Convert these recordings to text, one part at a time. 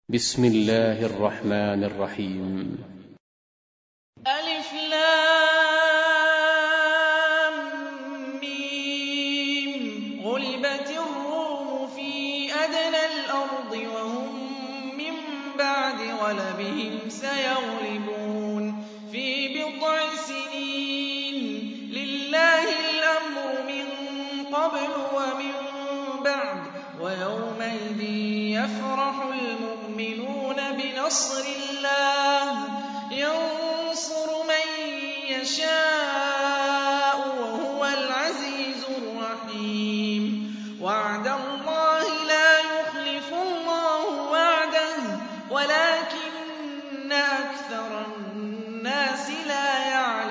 بسم الله الرحمن الرحيم. ألف لام ميم. غلبت الروم في أدنى الأرض وهم من بعد غلبهم سيغلبون في بضع سنين. لله الأمر من قبل ومن بعد ويومئذ يفرح المؤمنون بنصر الله ينصر من يشاء وهو العزيز الرحيم. وعد الله لا يخلف الله وعده ولكن أكثر الناس لا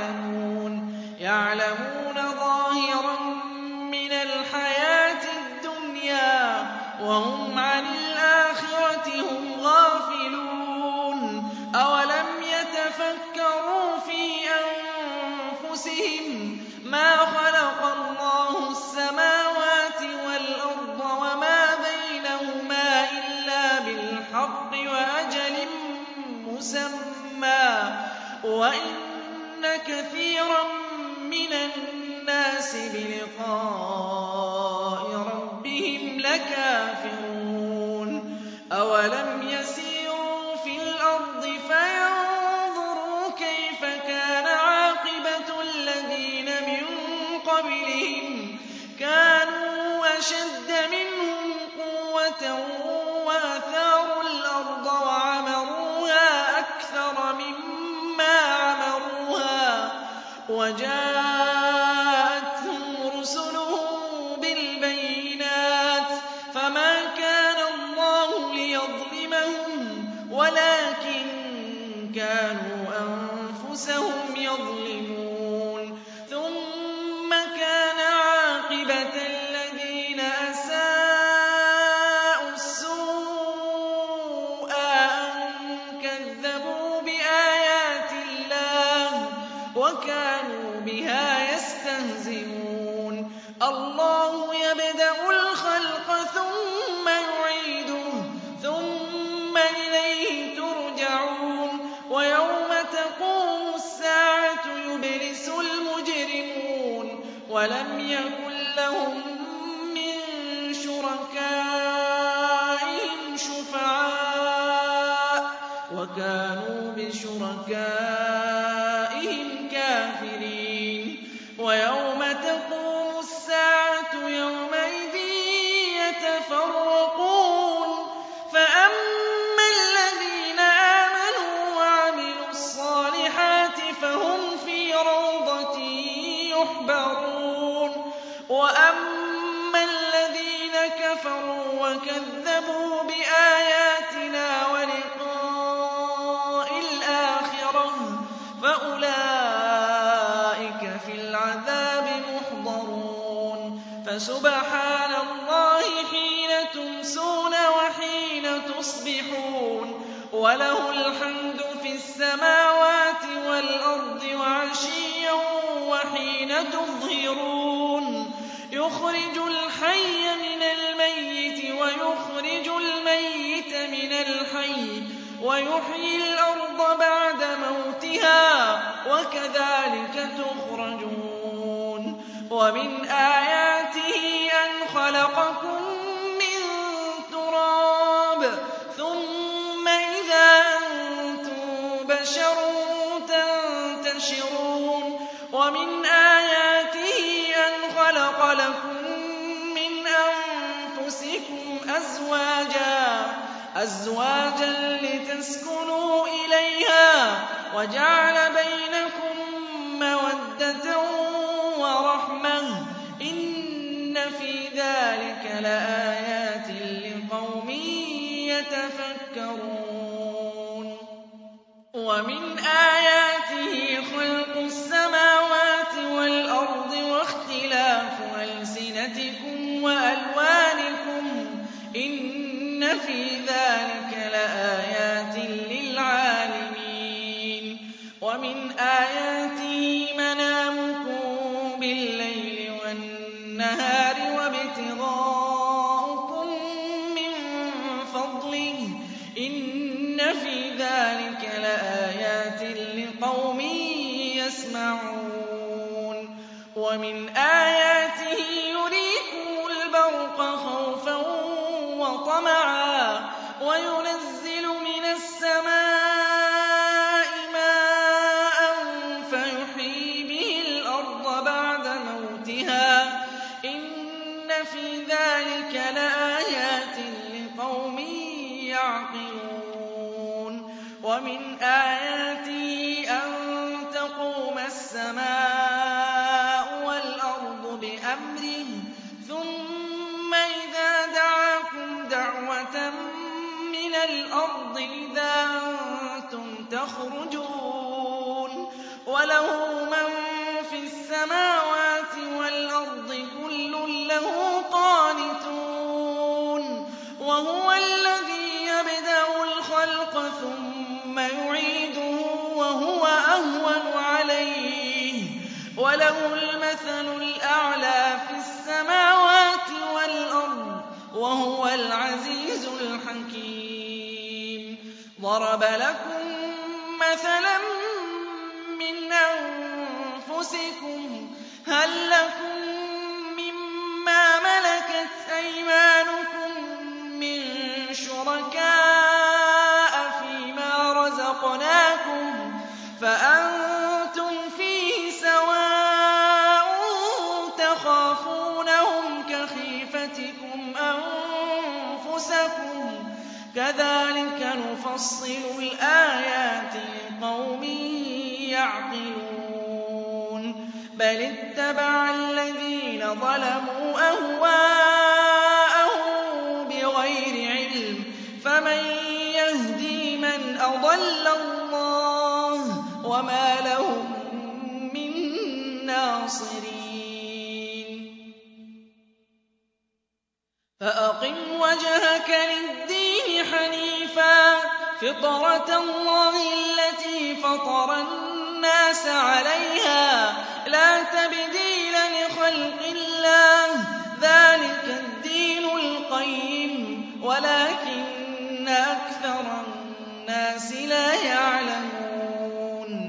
يعلمون ظاهرا من الحياة الدنيا وهم عن الآخرة هم غافلون. أولم يتفكروا في أنفسهم ما خلق الله السماوات والأرض وما بينهما إلا بالحق وأجل مسمى وإن كثيرا من الناس بلقاء ربهم لكافرون. أولم يسيروا في الأرض فينظروا كيف كان عاقبة الذين من قبلهم كانوا أشد منهم قوة وأثاروا الأرض وعمروها أكثر مما عمروها وجاءتهم رسلهم بالبينات فما كان الله ليظلمهم ولكن كانوا أنفسهم يظلمون. ثم كان عاقبة الذين أساءوا السوء أن كذبوا بآيات الله وكانوا بها يستهزئون. الله يبدأ الخلق ثم يعيده ثم إليه ترجعون. ويوم تقوم الساعة يبلس المجرمون ولم يكن لهم من شركائهم شفعاء وكانوا بشركائهم كافرين. ويوم تقوم الساعة يومئذ يتفرقون فأما الذين آمنوا وعملوا الصالحات فهم في روضة يحبرون وأما الذين كفروا وكذبوا بآياتنا ولقاء الآخرة فأولئك في العذاب محضرون. فسبحان الله حين تمسون وحين تصبحون وله الحمد في السماوات والأرض وعشيا وحين تظهرون. يخرج الحي من الميت ويخرج الميت من الحي ويحيي الأرض بعد موتها وكذلك تخرجون. ومن آياته أن خلقكم من تراب ثم إذا أنتم بشر تنتشرون. ومن آياته أن خلق لكم من أنفسكم أزواجا لتسكنوا إليها وجعل بينكم مودة ورحمة إن في ذلك لآيات لقوم يتفكرون. ومن آياته خلق السماوات والأرض واختلاف ألسنتكم وألوانكم إن في ذلك لآيات للعالمين. ومن آياته منامكم بالليل والنهار وابتغاؤكم من فضله إِنَّ فِي ذَٰلِكَ لَآيَاتٍ لِّقَوْمٍ يَسْمَعُونَ وَمِنْ آيَاتِهِ يُرِيكُمُ الْبَرْقَ خَوْفًا وَطَمَعًا وَيُنَزِّلُ مِنَ السَّمَاءِ مَاءً فَيُحْيِي بِهِ الْأَرْضَ بَعْدَ مَوْتِهَا ۚ إِنَّ فِي ذَٰلِكَ لَآيَاتٍ لِّقَوْمٍ يَعْقِلُونَ وَمِنْ آيَاتِهِ أَن تَقُومَ السَّمَاءُ وَالْأَرْضُ بِأَمْرِهِ ثُمَّ إِذَا دَعَاكُمْ دَعْوَةً مِّنَ الْأَرْضِ إِذَا أَنتُمْ تَخْرُجُونَ وَلَهُ مَن فِي السَّمَاوَاتِ وَالْأَرْضِ كُلٌّ لَّهُ قَانِتُونَ وَهُوَ الَّذِي يَبْدَأُ الْخَلْقَ ثُمَّ يُعِيدُهُ وَهُوَ أَهْوَنُ عَلَيْهِ وَلَهُ الْمَثَلُ الْأَعْلَىٰ فِي السَّمَاوَاتِ وَالْأَرْضِ وَهُوَ الْعَزِيزُ الْحَكِيمُ ضَرَبَ لَكُم مَّثَلًا مِّنْ أَنفُسِكُمْ هَل لَّكُم مِّمَّا مَلَكَتْ أَيْمَانُكُم مِّن شُرَكَاءَ فِيمَا رَزَقْنَاكُمْ فَأَنتُمْ فِيهِ سَوَاءٌ تَخَافُونَهُمْ كَخِيفَتِكُمْ أَنفُسَكُمْ ۚ كَذَٰلِكَ نُفَصِّلُ الْآيَاتِ لِقَوْمٍ يَعْقِلُونَ بَلِ اتَّبَعَ الَّذِينَ ظَلَمُوا أَهْوَاءَهُم بِغَيْرِ عِلْمٍ فَمَن يَهْدِي مَنْ أَضَلَّ اللَّهُ وَمَا لَهُم مِّن نَّاصِرِينَ فَأَقِمْ وَجْهَكَ لِلدِّينِ حَنِيفًا فِطْرَتَ اللَّهِ الَّتِي فَطَرَ النَّاسَ عَلَيْهَا لَا تَبْدِيلَ لِخَلْقِ اللَّهِ ۚ ذَٰلِكَ الدِّينُ الْقَيِّمُ وَلَٰكِنَّ أَكْثَرَ النَّاسِ لَا يَعْلَمُونَ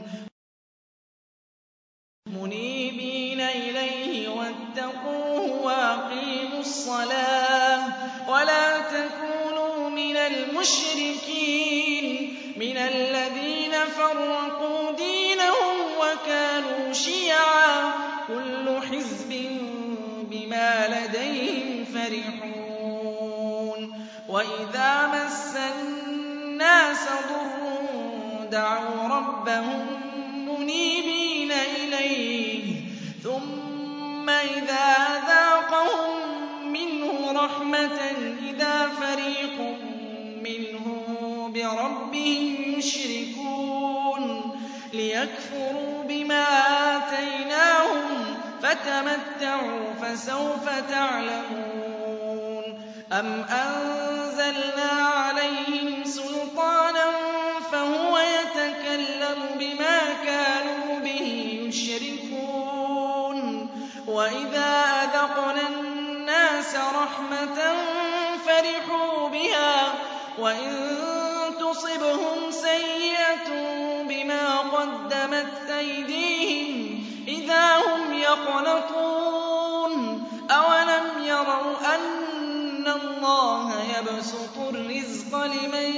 مُنِيبِينَ إِلَيْهِ وَاتَّقُوهُ وَأَقِيمُوا الصَّلَاةَ وَلَا تَكُونُوا مِنَ الْمُشْرِكِينَ مِنَ الَّذِينَ فَرَّقُوا دِينَهُمْ وَكَانُوا شِيَعًا ۖ كُلُّ حِزْبٍ بِمَا لَدَيْهِمْ فَرِحُونَ وَإِذَا مَسَّ النَّاسَ ضُرٌّ دَعَوْا رَبَّهُم مُّنِيبِينَ إِلَيْهِ ثُمَّ إِذَا أَذَاقَهُم مِّنْهُ رَحْمَةً إِذَا فَرِيقٌ مِّنْهُم بِرَبِّهِمْ يُشْرِكُونَ لِيَكْفُرُوا بِمَا آتَيْنَاهُمْ فَتَمَتَّعُوا فَسَوْفَ تَعْلَمُونَ أَمْ أَنزَلْنَا عَلَيْهِمْ سُلْطَانًا فَهُوَ يَتَكَلَّمُ بِمَا كَانُوا بِهِ يُشْرِكُونَ وَإِذَا أَذَقْنَا النَّاسَ رَحْمَةً فَرِحُوا بِهَا وَإِن تُصِبْهُمْ سَيِّئَةٌ بِمَا قَدَّمَتْ أَيْدِيهِمْ إِذَا هُمْ يَقْنَطُونَ أَوَلَمْ يَرَوْا أَنَّ اللَّهَ يَبْسُطُ الرِّزْقَ لِمَن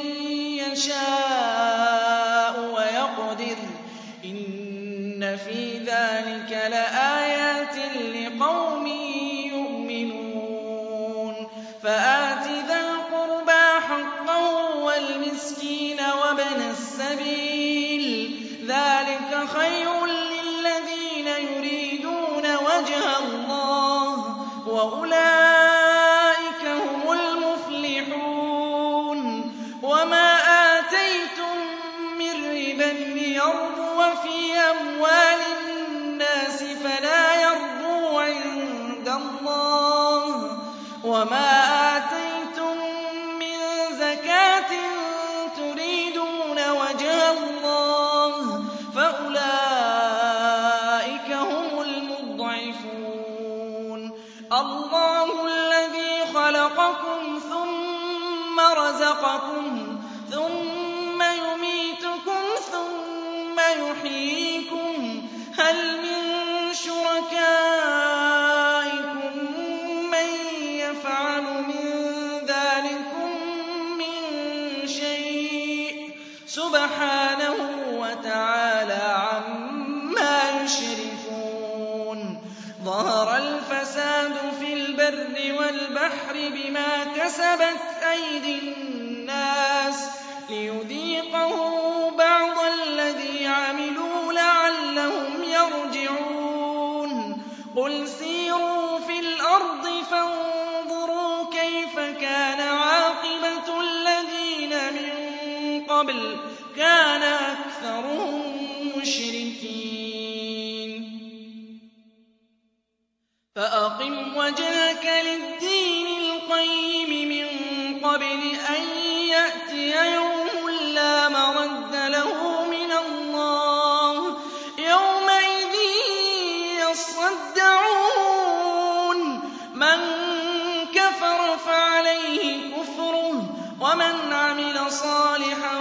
يَشَاءُ وَيَقْدِرُ ۚ إِنَّ فِي ذَٰلِكَ لَآيَاتٍ لِّقَوْمٍ يُؤْمِنُونَ فَآتِ ذَا الْقُرْبَىٰ حَقَّهُ وَالْمِسْكِينَ وَابْنَ السَّبِيلِ ۚ ذَٰلِكَ خَيْرٌ لِّلَّذِينَ يُرِيدُونَ وَجْهَ اللَّهِ ۖ وَأُولَٰئِكَ هُمُ الْمُفْلِحُونَ وَمَا آتَيْتُم مِّن رِّبًا لِّيَرْبُوَ فِي أَمْوَالِ النَّاسِ فَلَا يَرْبُو عِندَ اللَّهِ ۖ وَمَا آتَيْتُم مِّن زَكَاةٍ تُرِيدُونَ وَجْهَ اللَّهِ فَأُولَٰئِكَ هُمُ الْمُضْعِفُونَ اللَّهُ الَّذِي خَلَقَكُمْ ثُمَّ رَزَقَكُمْ يحييكم هل من شركائكم من يفعل من ذلكم من شيء سبحانه وتعالى عما يشركون ظهر الفساد في البر والبحر بما كسبت أيدي الناس ليذيقهم بعض الذي عملوا لعلهم يرجعون قل سيروا في الأرض فانظروا كيف كان عاقبة الذين من قبل كان أكثرهم مشركين فأقم وجهك للدين القيم من قبل أن يأتي يوم لا مرد له من الله يومئذ يصدعون من كفر فعليه كفره ومن عمل صالحا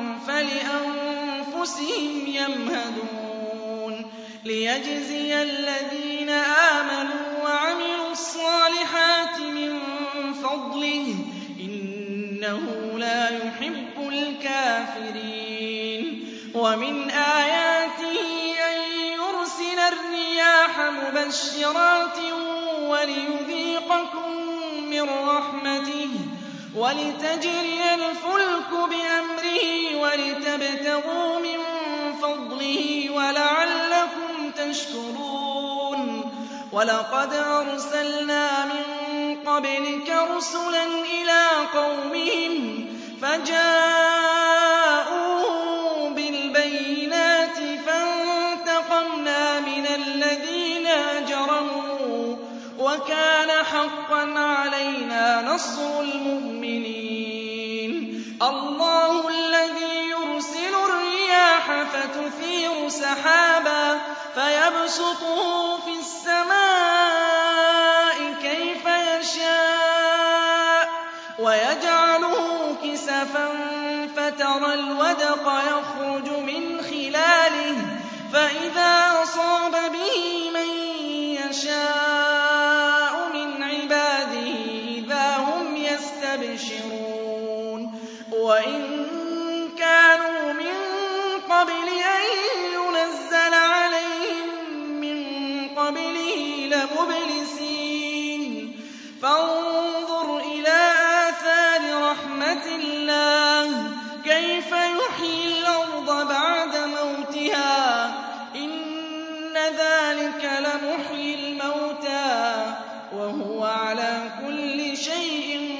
فلأنفسهم يمهدون ليجزي الذين آمنوا وعملوا الصالحات من فضله إنه لا يحب الكافرين ومن آياته أن يرسل الرياح مبشرات وليذيقكم من رحمته ولتجري الفلك بأمره ولتبتغوا من فضله ولعلكم تشكرون ولقد أرسلنا من قبلك رسلا إلى قومهم فجاءوهم بالبينات فانتقمنا من الذين أجرموا وكان حقا علينا نصر المؤمنين الله الذي يرسل الرياح فتثير سحابا فيبسطه في السماء كيف يشاء ويجعله كسفا فترى الودق يخرج من خلاله فإذا أصاب به من يشاء من عباده إذا هم يستبشرون وإن كانوا من قبل أن ينزل عليهم من قبله لمبلسين فانظر إلى آثار رحمة الله كيف يحيي الأرض بعد موتها إن ذلك لمحيي الموتى وهو على كل شيء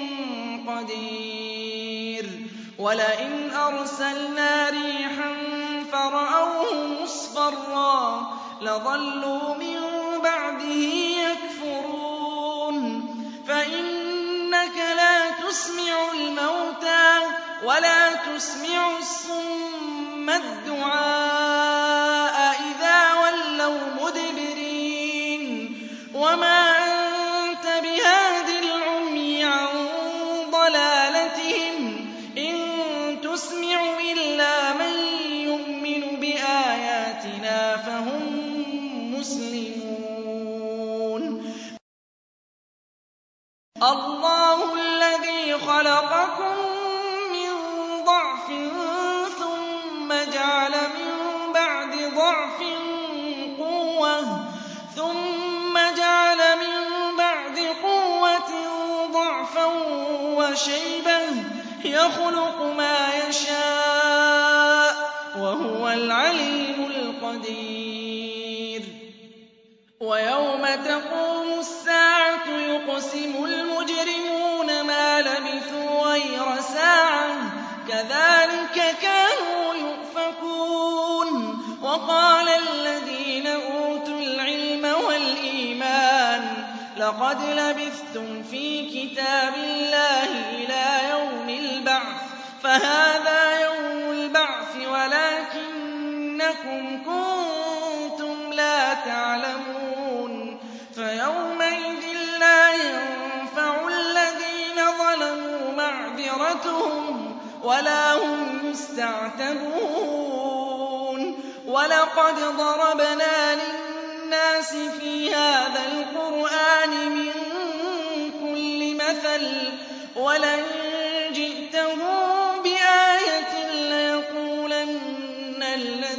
قدير ولئن أرسلنا ريحا فرأوه مصفرا لظلوا من بعده يكفرون فإنك لا تسمع الموتى ولا تسمع الصم الدعاء إذا ولوا مدبرين وما أنت بهاد العمي عن ضلالتهم إن تسمع إلا من يؤمن بآياتنا فهم مسلمون الله الذي خلقكم من ضعف ثم جعل من بعد ضعف قوة ثم جعل من بعد قوة ضعفا وشيبة يخلق ما يشاء وهو العليم القدير ويوم تقوم الساعة يقسم المجرمون ما لبثوا غير ساعة كذلك كانوا يؤفكون وقال الذين أوتوا العلم والإيمان لقد لبثتم في كتاب الله إلى يوم البعث فهذا يوم البعث ولكنكم كنتم لا تعلمون فيومئذ لا ينفع الذين ظلموا معذرتهم ولا هم يستعتبون وَلَقَدْ ضَرَبْنَا لِلنَّاسِ فِي هَٰذَا الْقُرْآنِ مِن كُلِّ مَثَلٍ وَلَئِن جِئْتَهُم بِآيَةٍ لَّيَقُولَنَّ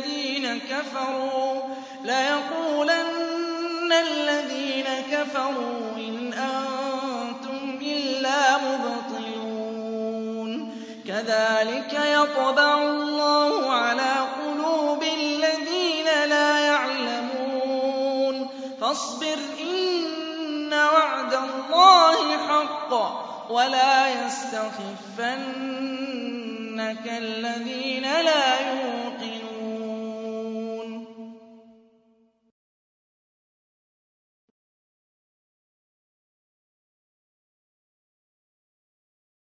الَّذِينَ كَفَرُوا إِنْ أَنتُمْ إِلَّا مُبْطِلُونَ كَذَٰلِكَ يَطْبَعُ اللَّهُ عَلَىٰ قُلُوبِ الَّذِينَ لَا يَعْلَمُونَ فَاصْبِرْ إِنَّ وَعْدَ اللَّهِ حَقٌّ وَلَا يَسْتَخِفَّنَّكَ الَّذِينَ لَا يُوقِنُونَ